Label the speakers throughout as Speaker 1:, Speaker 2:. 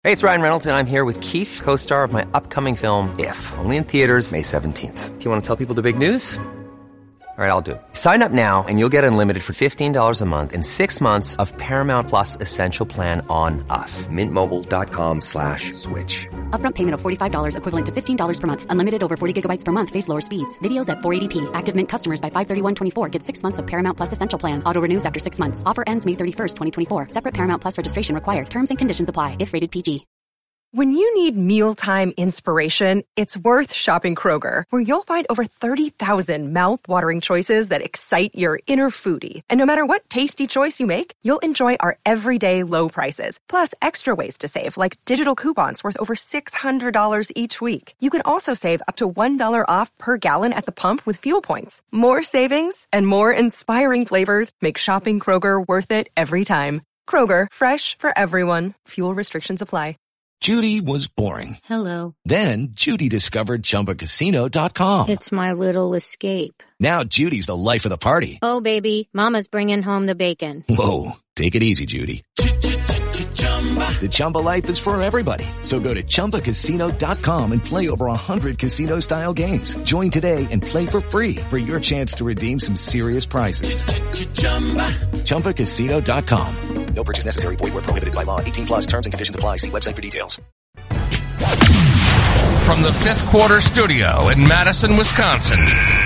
Speaker 1: Hey, it's Ryan Reynolds, and I'm here with Keith, co-star of my upcoming film, If, only in theaters May 17th. Do you want to tell people the big news? All right, I'll do it. Sign up now and you'll get unlimited for $15 a month and 6 months of Paramount Plus Essential Plan on us. MintMobile.com/switch.
Speaker 2: Upfront payment of $45 equivalent to $15 per month. Unlimited over 40 gigabytes per month. Face lower speeds. Videos at 480p. Active Mint customers by 531.24 get 6 months of Paramount Plus Essential Plan. Auto renews after 6 months. Offer ends May 31st, 2024. Separate Paramount Plus registration required. Terms and conditions apply if rated PG.
Speaker 3: When you need mealtime inspiration, it's worth shopping Kroger, where you'll find over 30,000 mouth-watering choices that excite your inner foodie. And no matter what tasty choice you make, you'll enjoy our everyday low prices, plus extra ways to save, like digital coupons worth over $600 each week. You can also save up to $1 off per gallon at the pump with fuel points. More savings and more inspiring flavors make shopping Kroger worth it every time. Kroger, fresh for everyone. Fuel restrictions apply.
Speaker 4: Judy was boring.
Speaker 5: Hello.
Speaker 4: Then Judy discovered ChumbaCasino.com.
Speaker 5: It's my little escape.
Speaker 4: Now Judy's the life of the party.
Speaker 5: Oh, baby, mama's bringing home the bacon.
Speaker 4: Whoa, take it easy, Judy. The Chumba life is for everybody. So go to ChumbaCasino.com and play over 100 casino-style games. Join today and play for free for your chance to redeem some serious prizes. ChumbaCasino.com. No purchase necessary. Void where prohibited by law. 18 plus terms and conditions apply. See website for details.
Speaker 6: From the Fifth Quarter Studio in Madison, Wisconsin,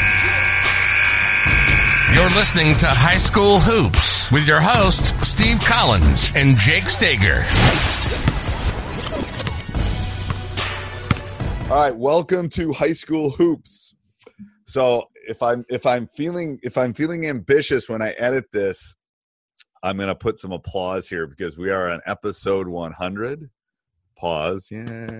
Speaker 6: you're listening to High School Hoops with your hosts, Steve Collins and Jake Stager.
Speaker 7: All right, welcome to High School Hoops. So if I'm feeling ambitious when I edit this, I'm going to put some applause here because we are on episode 100. Pause.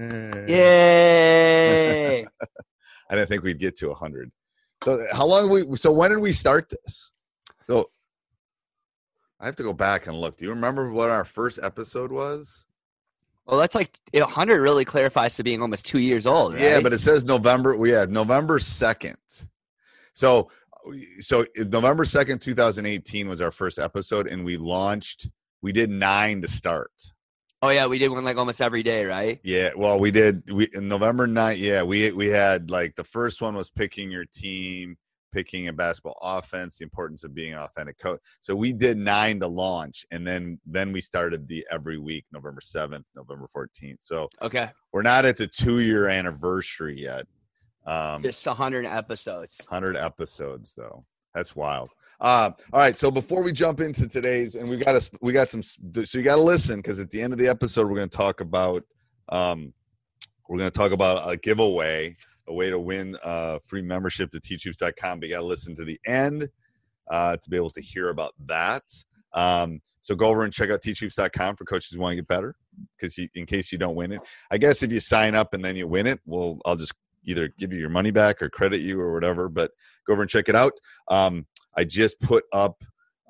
Speaker 7: Yay. I didn't think we'd get to 100. So when did we start this? So I have to go back and look. Do you remember what our first episode was?
Speaker 8: Well, that's like 100 really clarifies to being almost 2 years old, right?
Speaker 7: Yeah, but it says November. We had November 2nd. So November 2nd, 2018 was our first episode, and we did 9 to start.
Speaker 8: Oh, yeah, we did one like almost every day, right?
Speaker 7: Yeah, well, we did. November 9th, yeah, we had like the first one was picking your team, picking a basketball offense, the importance of being an authentic coach. So we did 9 to launch, and then we started the every week, November 7th, November 14th. So
Speaker 8: okay,
Speaker 7: we're not at the 2-year anniversary yet.
Speaker 8: Just 100 episodes.
Speaker 7: 100 episodes, though. That's wild. All right. So before we jump into today's, and we got some. So you got to listen because at the end of the episode, we're going to talk about a giveaway, a way to win free membership to teachhoops.com. But you got to listen to the end to be able to hear about that. So go over and check out teachhoops.com for coaches who want to get better. Because in case you don't win it, I guess if you sign up and then you win it, well, I'll just either give you your money back or credit you or whatever, but go over and check it out. I just put up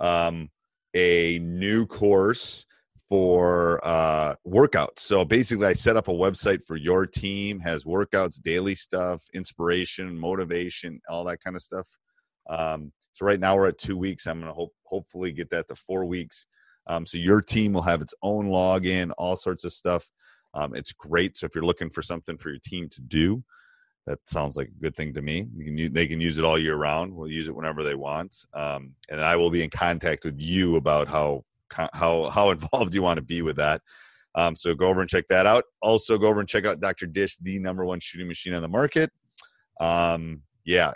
Speaker 7: a new course for workouts. So basically I set up a website for your team, has workouts, daily stuff, inspiration, motivation, all that kind of stuff. So right now we're at 2 weeks. I'm going to hopefully get that to 4 weeks. So your team will have its own login, all sorts of stuff. It's great. So if you're looking for something for your team to do, that sounds like a good thing to me. They can use it all year round. We'll use it whenever they want. And I will be in contact with you about how involved you want to be with that. So go over and check that out. Also go over and check out Dr. Dish, the #1 shooting machine on the market. Yeah,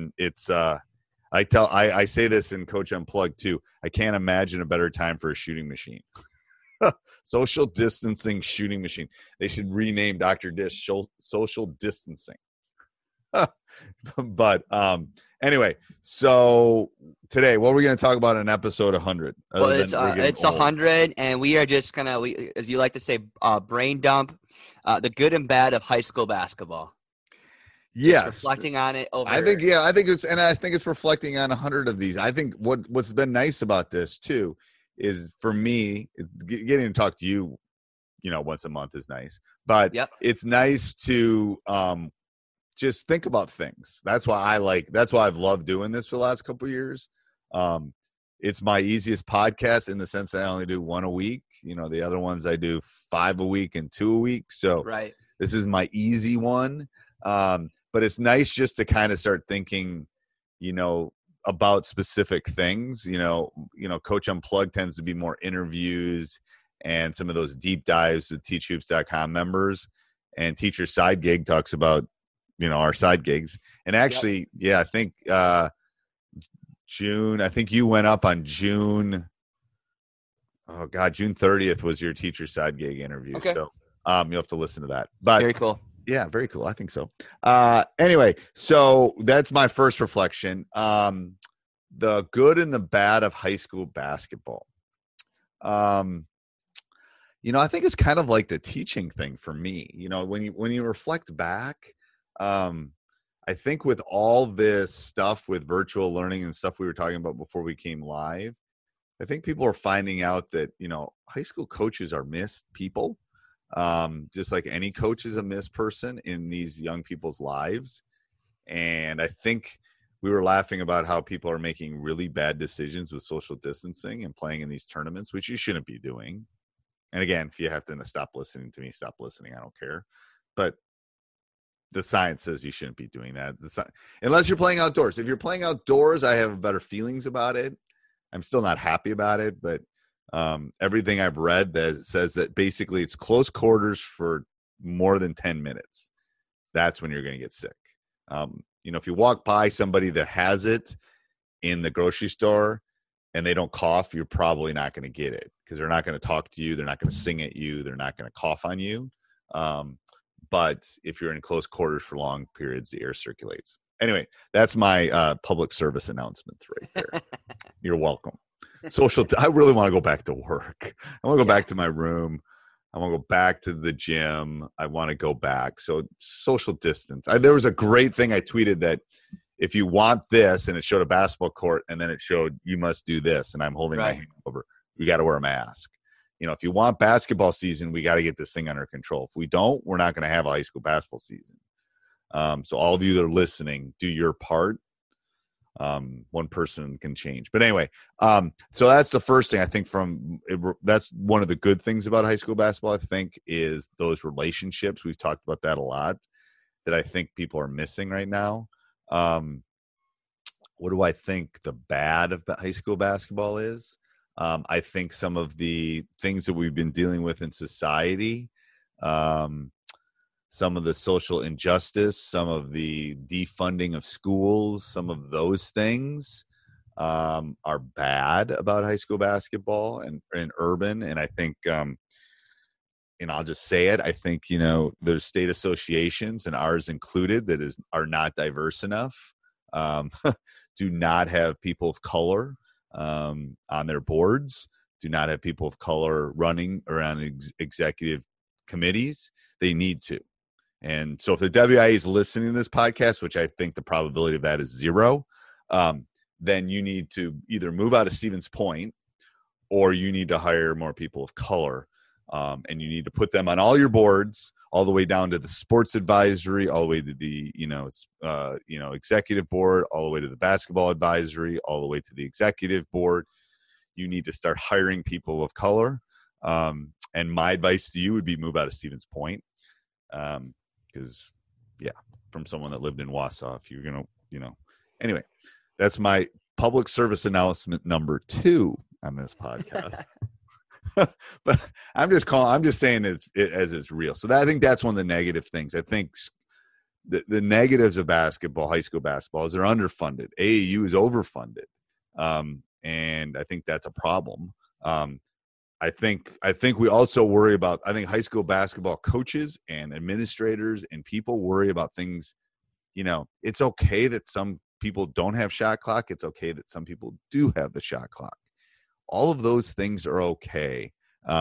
Speaker 7: I say this in Coach Unplugged too. I can't imagine a better time for a shooting machine. Social distancing shooting machine. They should rename Dr. Dish social distancing. But anyway, so today, what are we going to talk about in episode 100?
Speaker 8: Well, it's 100, and we are just going to, as you like to say, brain dump the good and bad of high school basketball.
Speaker 7: Yes,
Speaker 8: just reflecting on it.
Speaker 7: I think it's reflecting on 100 of these. I think what's been nice about this too is for me getting to talk to you, once a month is nice, but It's nice to just think about things. That's why I've loved doing this for the last couple of years. It's my easiest podcast in the sense that I only do one a week. The other ones I do 5 a week and 2 a week. So
Speaker 8: right.
Speaker 7: This is my easy one. But it's nice just to kind of start thinking, about specific things. Coach Unplugged tends to be more interviews and some of those deep dives with teachhoops.com members, and Teacher Side Gig talks about, our side gigs. And actually, I think June, I think you went up on June 30th was your Teacher Side Gig interview.
Speaker 8: Okay.
Speaker 7: So you'll have to listen to that. But
Speaker 8: very cool.
Speaker 7: Yeah, very cool. I think so. Anyway, so that's my first reflection. The good and the bad of high school basketball. I think it's kind of like the teaching thing for me. When you reflect back, I think with all this stuff with virtual learning and stuff we were talking about before we came live, I think people are finding out that, high school coaches are missed people. Just like any coach is a missed person in these young people's lives. And I think we were laughing about how people are making really bad decisions with social distancing and playing in these tournaments, which you shouldn't be doing. And again, if you have to stop listening to me, stop listening. I don't care. But the science says you shouldn't be doing that. Unless you're playing outdoors. If you're playing outdoors, I have better feelings about it. I'm still not happy about it, but everything I've read that says that basically it's close quarters for more than 10 minutes. That's when you're going to get sick. If you walk by somebody that has it in the grocery store and they don't cough, you're probably not going to get it because they're not going to talk to you. They're not going to sing at you. They're not going to cough on you. But if you're in close quarters for long periods, the air circulates. Anyway, that's my public service announcement right there. You're welcome. I really want to go back to work. I want to go back to my room. I want to go back to the gym. I want to go back. So social distance. There was a great thing I tweeted that if you want this, and it showed a basketball court, and then it showed you must do this, and I'm holding my hand over. We got to wear a mask. If you want basketball season, we got to get this thing under control. If we don't, we're not going to have a high school basketball season. So all of you that are listening, do your part. One person can change. But anyway, so that's the first thing I think that's one of the good things about high school basketball, I think, is those relationships. We've talked about that a lot, that I think people are missing right now. What do I think the bad of high school basketball is? I think some of the things that we've been dealing with in society, some of the social injustice, some of the defunding of schools, some of those things are bad about high school basketball and urban. And I think, I'll just say it, I think, there's state associations, and ours included, that are not diverse enough, do not have people of color on their boards, do not have people of color running around executive committees. They need to. And so if the WIA is listening to this podcast, which I think the probability of that is 0, then you need to either move out of Stevens Point, or you need to hire more people of color. And you need to put them on all your boards, all the way down to the sports advisory, all the way to the, executive board, all the way to the basketball advisory, all the way to the executive board. You need to start hiring people of color. And my advice to you would be move out of Stevens Point. Because, from someone that lived in Wausau, if you're going to, anyway, that's my public service announcement number 2 on this podcast. But I'm just saying it as it's real. So I think that's one of the negative things. I think the negatives of basketball, high school basketball, is they're underfunded. AAU is overfunded. And I think that's a problem. I think we also worry about, I think high school basketball coaches and administrators and people worry about things. It's okay that some people don't have shot clock. It's okay that some people do have the shot clock. All of those things are okay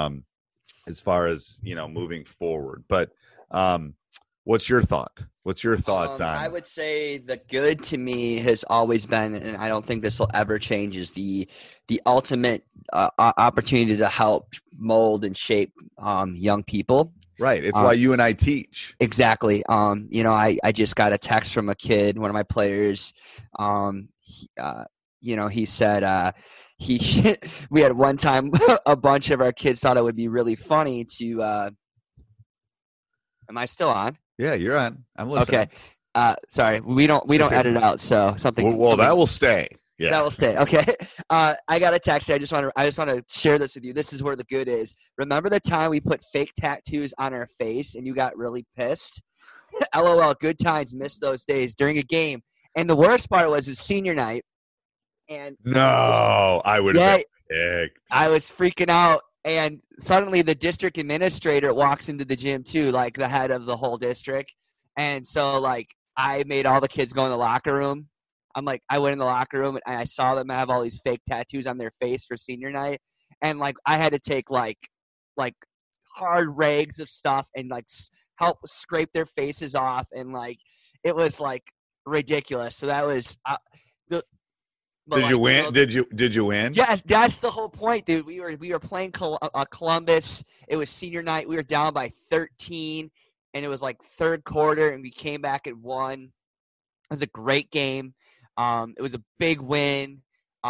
Speaker 7: as far as, moving forward. But what's your thought? What's your thoughts on?
Speaker 8: I would say the good to me has always been, and I don't think this will ever change, is the ultimate opportunity to help mold and shape young people.
Speaker 7: Right. It's why you and I teach.
Speaker 8: Exactly. I just got a text from a kid, one of my players. he said we had one time a bunch of our kids thought it would be really funny to am I still on?
Speaker 7: Yeah, you're on. I'm listening.
Speaker 8: Okay. Sorry, we don't edit out, so something.
Speaker 7: Well, that will stay. Yeah,
Speaker 8: that will stay. Okay. I got a text. I just want to share this with you. This is where the good is. Remember the time we put fake tattoos on our face and you got really pissed? LOL. Good times. Missed those days during a game. And the worst part was senior night. And
Speaker 7: no, I would have been picked.
Speaker 8: I was freaking out. And suddenly the district administrator walks into the gym too, like the head of the whole district. And so like I made all the kids go in the locker room. I went in the locker room and I saw them have all these fake tattoos on their face for senior night. And like I had to take like hard rags of stuff and like help scrape their faces off. And like, it was like ridiculous. So that was,
Speaker 7: did you win? Did you win?
Speaker 8: Yes, that's the whole point, dude. We were playing Columbus. It was senior night. We were down by 13, and it was like third quarter, and we came back and won. It was a great game. It was a big win,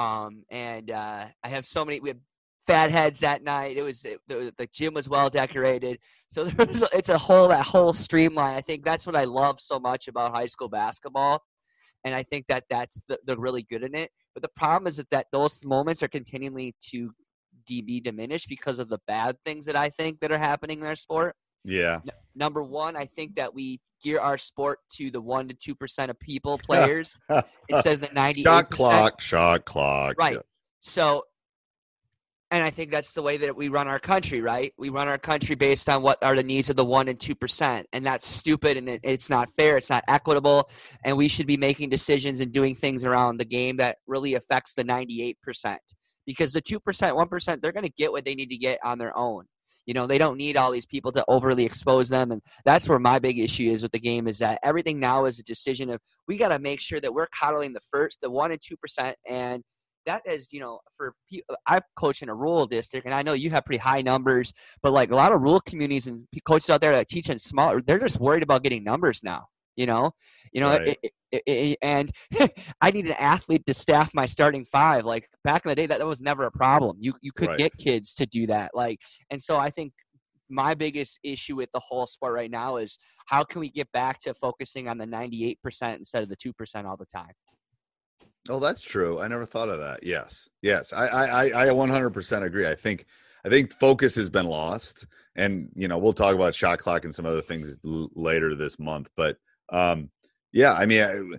Speaker 8: and I have so many. We had fat heads that night. The gym was well decorated, so it's that whole streamline. I think that's what I love so much about high school basketball. And I think that's they're really good in it. But the problem is that those moments are continually to be diminished because of the bad things that I think that are happening in our sport.
Speaker 7: Yeah.
Speaker 8: Number one, I think that we gear our sport to the 1% to 2% of people players instead of the 98%.
Speaker 7: Shot clock.
Speaker 8: Right.
Speaker 7: Yes.
Speaker 8: So, and I think that's the way that we run our country, right? We run our country based on what are the needs of the 1% and 2%. And that's stupid, and it's not fair. It's not equitable. And we should be making decisions and doing things around the game that really affects the 98%. Because the 2%, 1%, they're going to get what they need to get on their own. They don't need all these people to overly expose them. And that's where my big issue is with the game, is that everything now is a decision of we got to make sure that we're coddling the 1% and 2%. And that is, for people, I coach in a rural district, and I know you have pretty high numbers, but like a lot of rural communities and coaches out there that teach in small, they're just worried about getting numbers now.
Speaker 7: Right.
Speaker 8: And I need an athlete to staff my starting five. Like back in the day, that was never a problem. You could
Speaker 7: Right.
Speaker 8: get kids to do that. And so I think my biggest issue with the whole sport right now is how can we get back to focusing on the 98% instead of the 2% all the time?
Speaker 7: Oh, that's true. I never thought of that. Yes. I 100% agree. I think focus has been lost, and we'll talk about shot clock and some other things later this month. But yeah, I mean,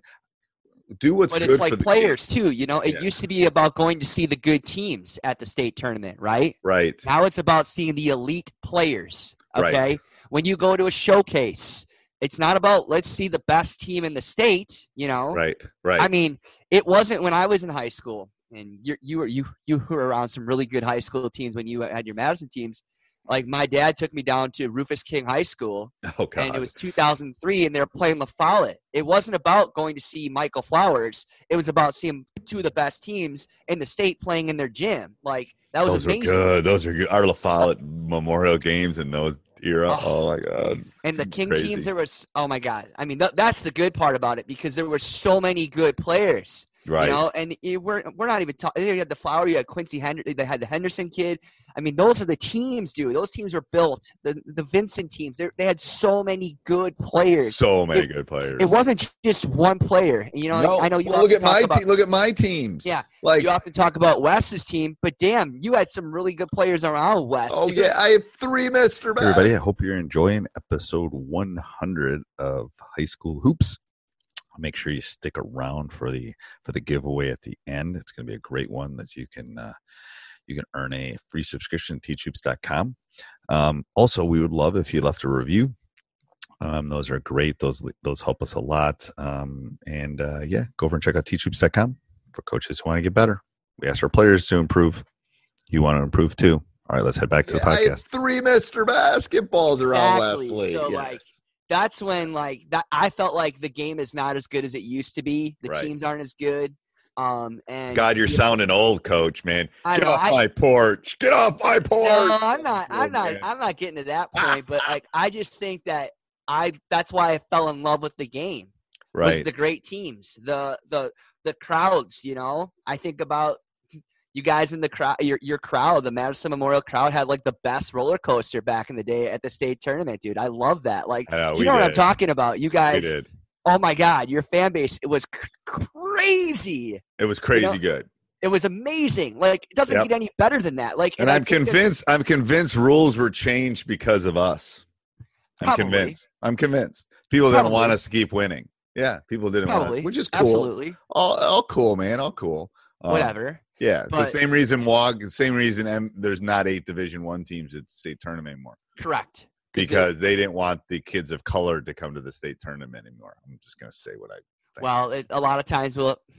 Speaker 7: do what's good for the
Speaker 8: But it's like players too. It used to be about going to see the good teams at the state tournament, right?
Speaker 7: Right.
Speaker 8: Now it's about seeing the elite players. Okay.
Speaker 7: Right.
Speaker 8: When you go to a showcase, it's not about let's see the best team in the state.
Speaker 7: Right.
Speaker 8: I mean, it wasn't when I was in high school, and you were around some really good high school teams when you had your Madison teams. Like my dad took me down to Rufus King High School, and it was 2003, and they were playing La Follette. It wasn't about going to see Michael Flowers. It was about seeing two of the best teams in the state playing in their gym. Like that was amazing.
Speaker 7: Those are good. Our La Follette Memorial games in those era. Oh my God.
Speaker 8: And the King teams, there was, oh my God. I mean, that's the good part about it, because there were so many good players.
Speaker 7: Right.
Speaker 8: And we're not even talking. You had the Flower, you had Quincy Henderson, they had the Henderson kid. I mean, those are the teams, dude. Those teams were built. The Vincent teams, they had so many good players.
Speaker 7: Good players.
Speaker 8: It wasn't just one player.
Speaker 7: No,
Speaker 8: I know you
Speaker 7: look at my team. Look at my teams.
Speaker 8: Yeah.
Speaker 7: Like
Speaker 8: you often talk about Wes's team, but damn, you had some really good players around Wes.
Speaker 7: Oh, yeah. I have 3 Mr. Bass.
Speaker 9: Everybody, I hope you're enjoying episode 100 of High School Hoops. Make sure you stick around for the giveaway at the end. It's going to be a great one that you can earn a free subscription to teachhoops.com. Also, we would love if you left a review. Those are great. Those help us a lot. Yeah, go over and check out teachhoops.com for coaches who want to get better. We ask our players to improve. You want to improve too. All right, let's head back to the podcast.
Speaker 7: I have 3 Mr. Basketballs around Wesley.
Speaker 8: So
Speaker 7: yes.
Speaker 8: That's when that I felt like the game is not as good as it used to be. The
Speaker 7: Right.
Speaker 8: teams aren't as good. And
Speaker 7: God, you're sounding old, Coach, man.
Speaker 8: I
Speaker 7: Get
Speaker 8: know,
Speaker 7: off my porch. Get off my porch.
Speaker 8: No, I'm not.
Speaker 7: man.
Speaker 8: I'm not getting to that point. But I just think that that's why I fell in love with the game.
Speaker 7: Right.
Speaker 8: was the great teams, the crowds. I think about you guys in the crowd, your crowd, the Madison Memorial crowd had like the best roller coaster back in the day at the state tournament, dude. I love that. Like, you know what I'm talking about. You guys,
Speaker 7: we did.
Speaker 8: Oh my God, your fan base, it was crazy.
Speaker 7: It was crazy good.
Speaker 8: It was amazing. Like, it doesn't get any better than that. Like,
Speaker 7: and I'm convinced rules were changed because of us. I'm convinced. People didn't want us to keep winning. Yeah, people didn't want us, which is cool.
Speaker 8: Absolutely.
Speaker 7: All cool, man. All cool.
Speaker 8: Whatever.
Speaker 7: Yeah, it's the same reason there's not 8 Division I teams at the state tournament anymore.
Speaker 8: Correct.
Speaker 7: Because they didn't want the kids of color to come to the state tournament anymore. I'm just going to say what I think.
Speaker 8: Well, a lot of times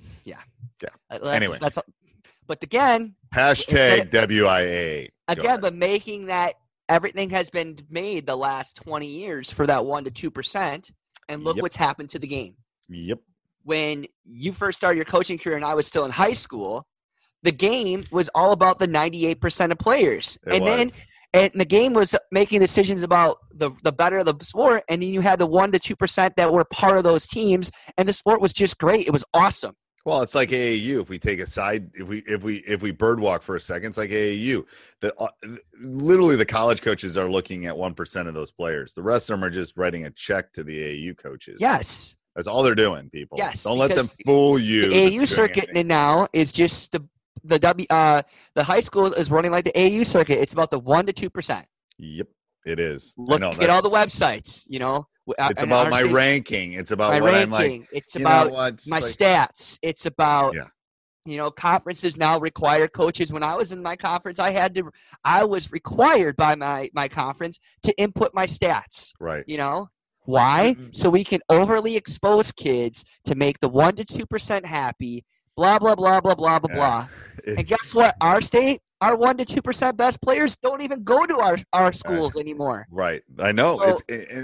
Speaker 7: Anyway.
Speaker 8: But again.
Speaker 7: Hashtag WIA.
Speaker 8: Again, but making that everything has been made the last 20 years for that 1% to 2%. And look what's happened to the game.
Speaker 7: Yep.
Speaker 8: When you first started your coaching career and I was still in high school, the game was all about the 98% of players. And the game was making decisions about the better of the sport, and then you had the 1% to 2% that were part of those teams, and the sport was just great. It was awesome.
Speaker 7: Well, it's like AAU. If we take a side, if we birdwalk for a second, it's like AAU. Literally, the college coaches are looking at 1% of those players. The rest of them are just writing a check to the AAU coaches.
Speaker 8: Yes,
Speaker 7: that's all they're doing. People,
Speaker 8: yes,
Speaker 7: don't let them fool you.
Speaker 8: The AAU circuit now is just the high school is running like the AAU circuit. It's about the 1% to 2%.
Speaker 7: Yep, it is.
Speaker 8: Look at all the websites.
Speaker 7: It's about my ranking. It's about
Speaker 8: my
Speaker 7: what
Speaker 8: ranking.
Speaker 7: I'm like.
Speaker 8: It's about my stats. It's about conferences now require coaches. When I was in my conference, I was required by my conference to input my stats.
Speaker 7: Right.
Speaker 8: Why? So we can overly expose kids to make the 1% to 2% happy. Blah blah blah blah blah blah blah. And guess what? Our 1% to 2% best players don't even go to our schools anymore.
Speaker 7: Right. I know. So,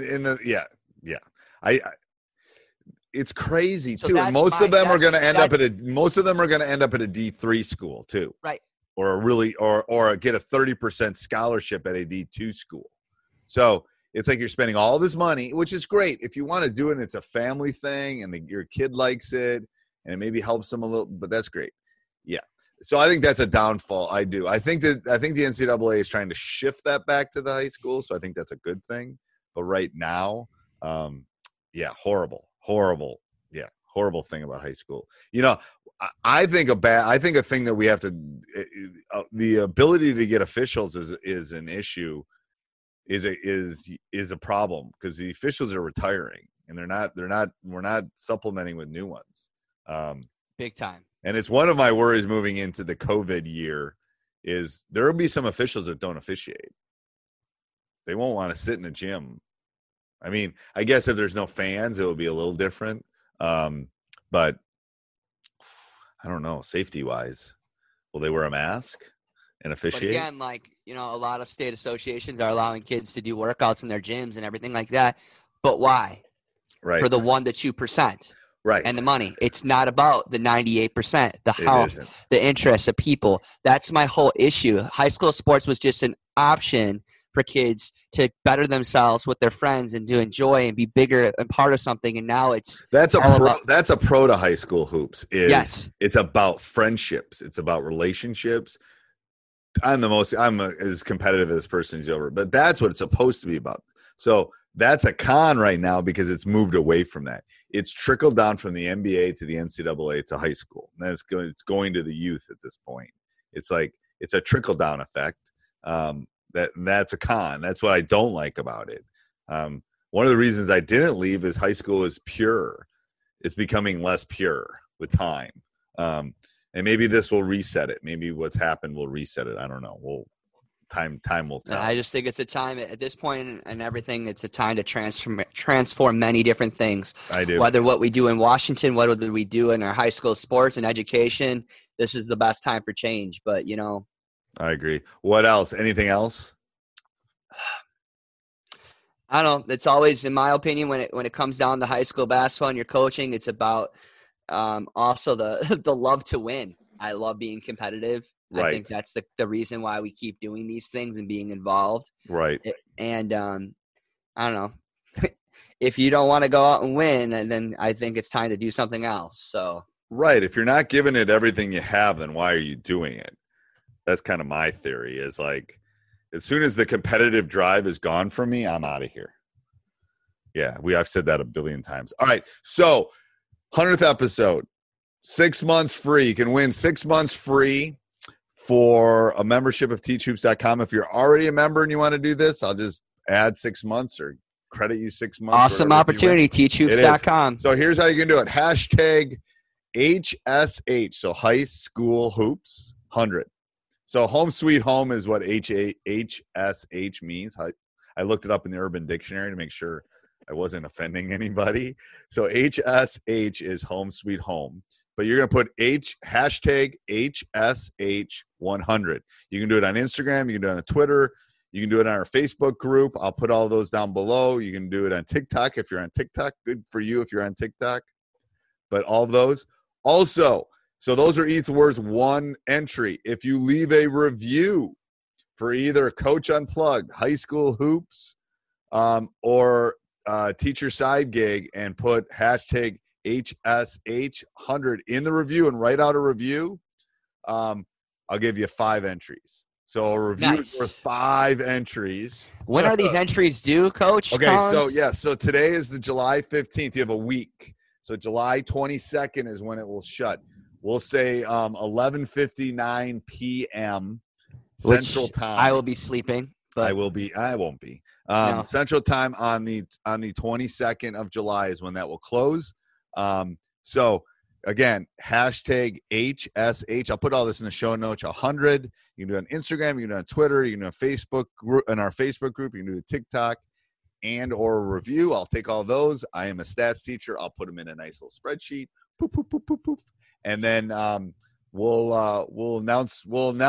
Speaker 7: it's crazy too. And most of them are going to end up at a D3 school too.
Speaker 8: Right.
Speaker 7: Or get a 30% scholarship at a D2 school. So it's like you're spending all this money, which is great. If you want to do it and it's a family thing and your kid likes it and it maybe helps them a little, but that's great. Yeah. So I think that's a downfall. I think the NCAA is trying to shift that back to the high school. So I think that's a good thing. But right now, horrible thing about high school. I think a thing that we have to, the ability to get officials is an issue, is a problem because the officials are retiring and we're not supplementing with new ones.
Speaker 8: Big time.
Speaker 7: And it's one of my worries moving into the COVID year is there will be some officials that don't officiate. They won't want to sit in a gym. I mean, I guess if there's no fans, it will be a little different. But I don't know, safety-wise, will they wear a mask and officiate?
Speaker 8: But again, a lot of state associations are allowing kids to do workouts in their gyms and everything like that. But why?
Speaker 7: Right.
Speaker 8: For the 1% to 2%.
Speaker 7: Right.
Speaker 8: And the money. It's not about the 98%, the health, the interests of people. That's my whole issue. High school sports was just an option for kids to better themselves with their friends and to enjoy and be bigger and part of something. And now
Speaker 7: that's a pro to high school hoops. Yes. It's about friendships. It's about relationships. I'm as competitive as person as ever, but that's what it's supposed to be about. So that's a con right now because it's moved away from that. It's trickled down from the NBA to the NCAA to high school. And then it's going to the youth at this point. It's like it's a trickle down effect. That's a con. That's what I don't like about it. One of the reasons I didn't leave is high school is pure. It's becoming less pure with time. And maybe this will reset it. Maybe what's happened will reset it. I don't know. Time will tell.
Speaker 8: I just think it's a time at this point and everything. It's a time to transform many different things.
Speaker 7: I do.
Speaker 8: Whether what we do in Washington, whether we do in our high school sports and education, this is the best time for change. But
Speaker 7: I agree. What else? Anything else?
Speaker 8: I don't know. It's always, in my opinion, when it comes down to high school basketball and your coaching, it's about also the love to win. I love being competitive.
Speaker 7: Right.
Speaker 8: I think that's the reason why we keep doing these things and being involved.
Speaker 7: Right.
Speaker 8: And I don't know. if you don't want to go out and win, and then I think it's time to do something else. So
Speaker 7: right, if you're not giving it everything you have, then why are you doing it? That's kind of my theory. Is like, as soon as the competitive drive is gone from me, I'm out of here. Yeah, I've said that a billion times. All right, so 100th episode, 6 months free. You can win 6 months free for a membership of teachhoops.com. If you're already a member and you want to do this, I'll just add 6 months or credit you 6 months.
Speaker 8: Awesome opportunity, teachhoops.com.
Speaker 7: So here's how you can do it. Hashtag HSH, so High School Hoops 100. So home sweet home is what HSH means. I looked it up in the Urban Dictionary to make sure I wasn't offending anybody. So HSH is home sweet home. But you're going to put hashtag HSH100. You can do it on Instagram. You can do it on Twitter. You can do it on our Facebook group. I'll put all those down below. You can do it on TikTok if you're on TikTok. Good for you if you're on TikTok. But all of those. Also, so those are each worth one entry. If you leave a review for either Coach Unplugged, High School Hoops, or Teacher Side Gig and put hashtag HSH100 in the review and write out a review, I'll give you 5 entries. So a review is worth 5 entries.
Speaker 8: When are these entries due, Coach?
Speaker 7: Okay,
Speaker 8: Collins?
Speaker 7: so today is the July 15th. You have a week. So July 22nd is when it will shut. We'll say 11:59 p.m. Central Time.
Speaker 8: I will be sleeping. But
Speaker 7: I won't be.
Speaker 8: No.
Speaker 7: Central Time on the 22nd of July is when that will close. So again, hashtag HSH. I'll put all this in the show notes. 100. You can do it on Instagram. You can do it on Twitter. You can do it on Facebook group. In our Facebook group, you can do a TikTok and or a review. I'll take all those. I am a stats teacher. I'll put them in a nice little spreadsheet. Poof, poof, poof, poof, poof. And then we'll announce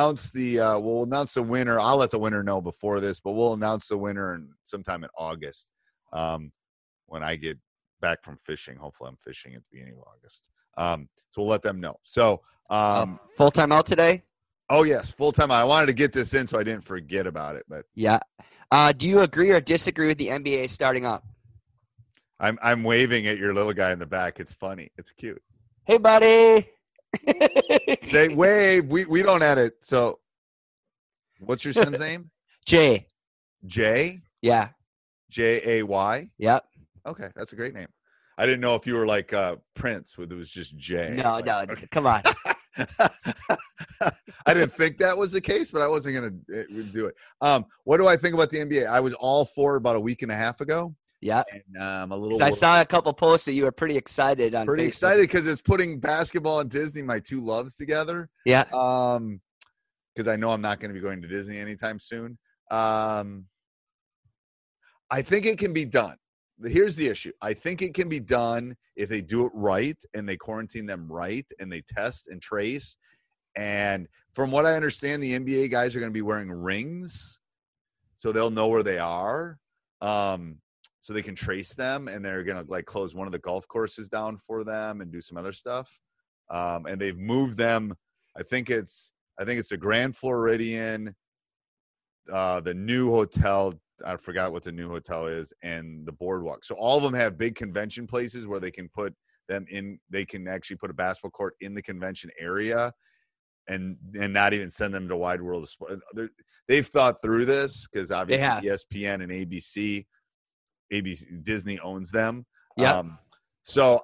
Speaker 7: the winner. I'll let the winner know before this, but we'll announce the winner sometime in August when I get back from fishing. Hopefully I'm fishing at the beginning of August. So we'll let them know. So
Speaker 8: full time out today?
Speaker 7: Oh yes, full time out. I wanted to get this in so I didn't forget about it. But
Speaker 8: yeah. Do you agree or disagree with the NBA starting up?
Speaker 7: I'm waving at your little guy in the back. It's funny. It's cute.
Speaker 8: Hey buddy.
Speaker 7: Say wave. We don't edit. So what's your son's name?
Speaker 8: Jay.
Speaker 7: Jay?
Speaker 8: Yeah.
Speaker 7: Jay?
Speaker 8: Yep.
Speaker 7: Okay, that's a great name. I didn't know if you were like Prince, where it was just Jay.
Speaker 8: No, come on.
Speaker 7: I didn't think that was the case, but I wasn't going to do it. What do I think about the NBA? I was all for it about a week and a half ago.
Speaker 8: Yeah.
Speaker 7: And I'm a little.
Speaker 8: I saw a couple posts that you were pretty excited on.
Speaker 7: Pretty
Speaker 8: Facebook.
Speaker 7: excited because it's putting basketball and Disney, my two loves, together.
Speaker 8: Yeah.
Speaker 7: Because I know I'm not going to be going to Disney anytime soon. I think it can be done. Here's the issue. I think it can be done if they do it right and they quarantine them right and they test and trace. And from what I understand, the NBA guys are going to be wearing rings so they'll know where they are. So they can trace them, and they're going to like close one of the golf courses down for them and do some other stuff. And they've moved them. I think it's the Grand Floridian, the new hotel. I forgot what the new hotel is, and the Boardwalk. So all of them have big convention places where they can put them in. They can actually put a basketball court in the convention area, and not even send them to Wide World of Sport. They've thought through this because obviously ESPN and ABC, Disney owns them.
Speaker 8: Yeah.
Speaker 7: So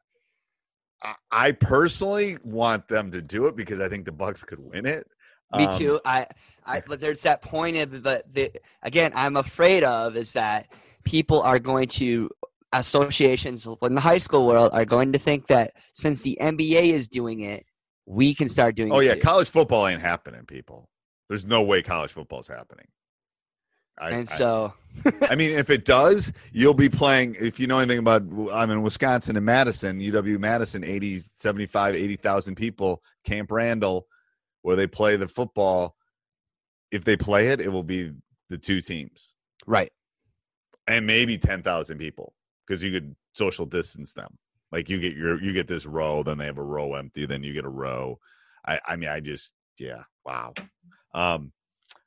Speaker 7: I personally want them to do it because I think the Bucks could win it.
Speaker 8: Me too. But there's that point of the again, I'm afraid of is that people are going to associations in the high school world are going to think that since the NBA is doing it, we can start doing it.
Speaker 7: Oh yeah,
Speaker 8: too.
Speaker 7: college football ain't happening, people. There's no way college football is happening. I mean, if it does, you'll be playing. If you know anything about, I'm in Wisconsin and Madison, UW-Madison, 80,000 people, Camp Randall, where they play the football. If they play it, it will be the two teams.
Speaker 8: Right.
Speaker 7: And maybe 10,000 people because you could social distance them. Like you get this row, then they have a row empty, then you get a row. Wow.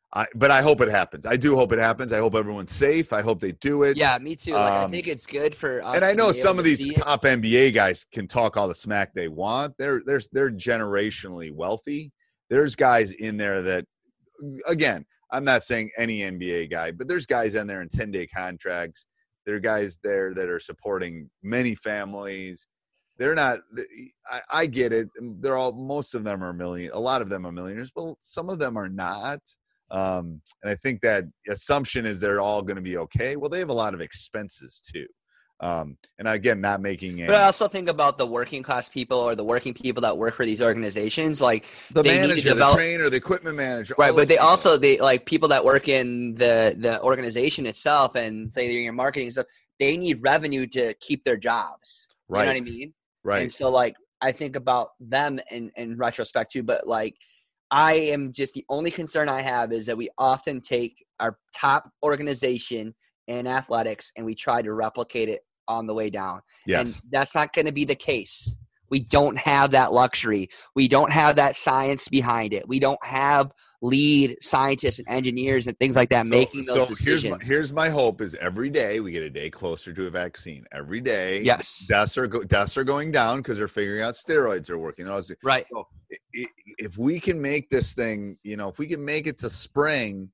Speaker 7: But I hope it happens. I do hope it happens. I hope everyone's safe. I hope they do it.
Speaker 8: Yeah, me too. Like, I think it's good for us.
Speaker 7: And I know
Speaker 8: to be
Speaker 7: some
Speaker 8: able
Speaker 7: of
Speaker 8: to
Speaker 7: these
Speaker 8: see
Speaker 7: top NBA guys can talk all the smack they want. They're generationally wealthy. There's guys in there that, again, I'm not saying any NBA guy, but there's guys in there in 10-day contracts. There are guys there that are supporting many families. They're not. I get it. Most of them are a lot of them are millionaires, but some of them are not. And I think that assumption is they're all going to be okay. Well, they have a lot of expenses too. And again, not making
Speaker 8: But I also think about the working class people or the working people that work for these organizations, like
Speaker 7: the
Speaker 8: they
Speaker 7: manager,
Speaker 8: need to develop,
Speaker 7: the trainer, the equipment manager,
Speaker 8: right? But they like people that work in the organization itself and say they're in marketing stuff. They need revenue to keep their jobs.
Speaker 7: Right.
Speaker 8: You know what I mean?
Speaker 7: Right.
Speaker 8: And so, like, I think about them in retrospect too. But like, I am just, the only concern I have is that we often take our top organization in athletics and we try to replicate it on the way down.
Speaker 7: Yes.
Speaker 8: And that's not going to be the case. We don't have that luxury. We don't have that science behind it. We don't have lead scientists and engineers and things like that making those decisions.
Speaker 7: Here's my hope is every day we get a day closer to a vaccine. Every day,
Speaker 8: yes,
Speaker 7: deaths are going down because they're figuring out steroids are working.
Speaker 8: Right.
Speaker 7: So if we can make this thing, if we can make it to spring,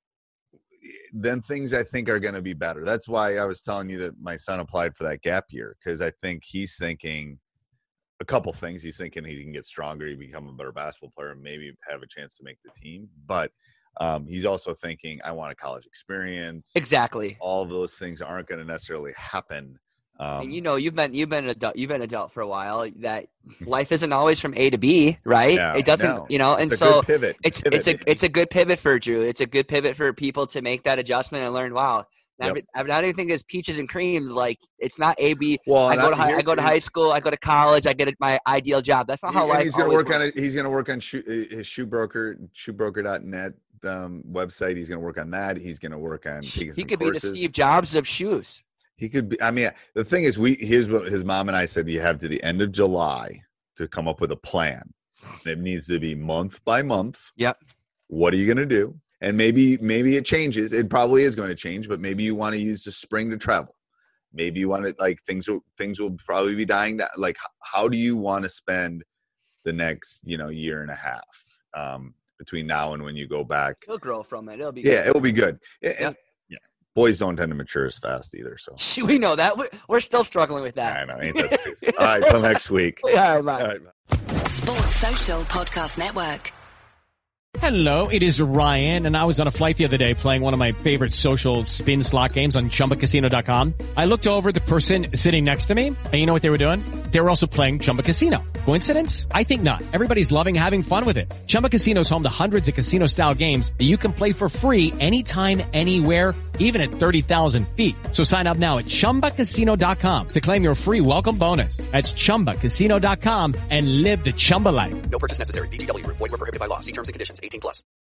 Speaker 7: then things I think are going to be better. That's why I was telling you that my son applied for that gap year, because I think he's thinking a couple things. He's thinking he can get stronger, he become a better basketball player, and maybe have a chance to make the team. But he's also thinking, I want a college experience.
Speaker 8: Exactly.
Speaker 7: All of those things aren't going to necessarily happen.
Speaker 8: And you've been adult for a while. That life isn't always from A to B, right?
Speaker 7: Yeah,
Speaker 8: it doesn't, and
Speaker 7: it's
Speaker 8: so
Speaker 7: a good pivot.
Speaker 8: It's a good pivot for Drew. It's a good pivot for people to make that adjustment and learn. Wow.
Speaker 7: Yep.
Speaker 8: Not everything is peaches and creams. Like, it's not A, B.
Speaker 7: Well,
Speaker 8: I go to high school. I go to college. I get my ideal job. That's not how life.
Speaker 7: He's going to work on it. He's going to work on his shoebroker.net website. He's going to work on that. He's going to work on. He could
Speaker 8: be the Steve Jobs of shoes.
Speaker 7: He could be. I mean, the thing is, here's what his mom and I said: you have to the end of July to come up with a plan. It needs to be month by month.
Speaker 8: Yep.
Speaker 7: What are you going to do? And maybe it changes. It probably is going to change, but maybe you want to use the spring to travel. Maybe you want to, things will probably be dying down. Like, how do you want to spend the next, year and a half between now and when you go back?
Speaker 8: He'll grow from it. It'll be
Speaker 7: good.
Speaker 8: Yeah,
Speaker 7: it will be good.
Speaker 8: And,
Speaker 7: boys don't tend to mature as fast either. So
Speaker 8: we know that. We're still struggling with that.
Speaker 7: I know. Ain't that true? All right. Till next week.
Speaker 8: All right, bye.
Speaker 7: All right, bye.
Speaker 10: Sports Social Podcast Network.
Speaker 11: Hello, it is Ryan, and I was on a flight the other day playing one of my favorite social spin slot games on ChumbaCasino.com. I looked over at the person sitting next to me, and you know what they were doing? They were also playing Chumba Casino. Coincidence? I think not. Everybody's loving having fun with it. Chumba Casino is home to hundreds of casino-style games that you can play for free anytime, anywhere, even at 30,000 feet. So sign up now at ChumbaCasino.com to claim your free welcome bonus. That's ChumbaCasino.com and live the Chumba life.
Speaker 12: No purchase necessary. VGW. Void where prohibited by law. See terms and conditions. 18+.